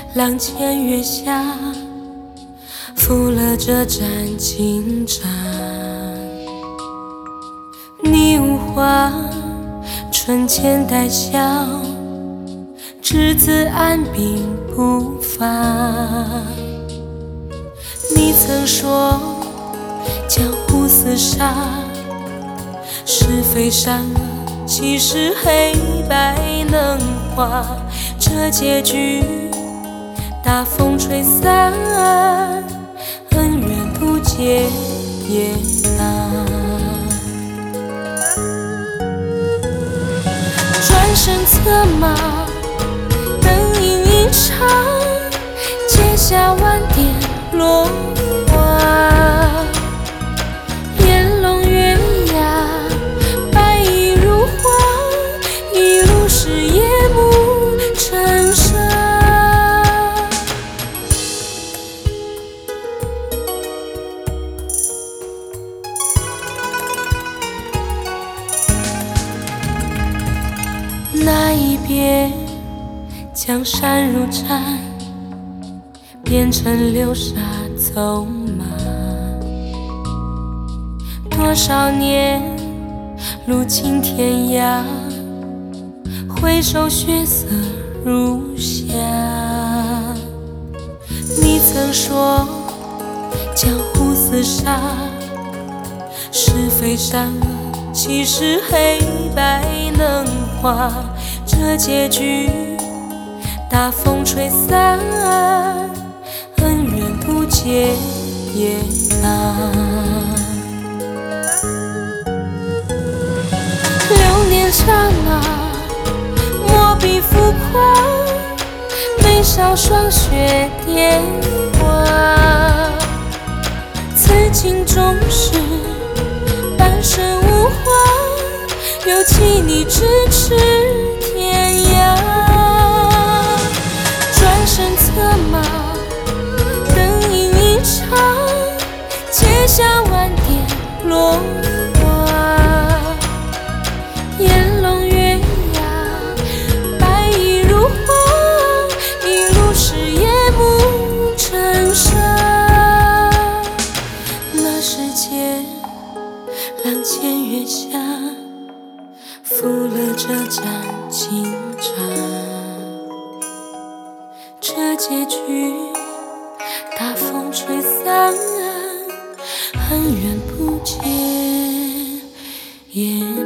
浪尖月下，负了这盏情盏。你无话，唇间带笑，只字安bình不发。你曾说江湖厮杀，是非善恶其实黑白能化。这结局大风吹散，恩怨不解也罢。转身策马，灯影一场，结下晚点落花。烟笼月牙，白衣如花，一路是夜幕沉沙。那一别，江山如战，变成流沙走马。多少年，路尽天涯，回首血色如霞。你曾说江湖厮杀，是非善恶其实黑白能化。这结局大风吹散，恩怨不解也罢。流年刹那，墨笔浮夸，眉梢霜雪电话。此情终是半生无话，有情你咫尺天涯。转身策马，灯影一场，结下晚点落花。烟笼月牙，白衣如花，一路是夜幕沉沙。那时节，浪尖月下，负了这盏情盏。这结局大风吹散，恩怨不解也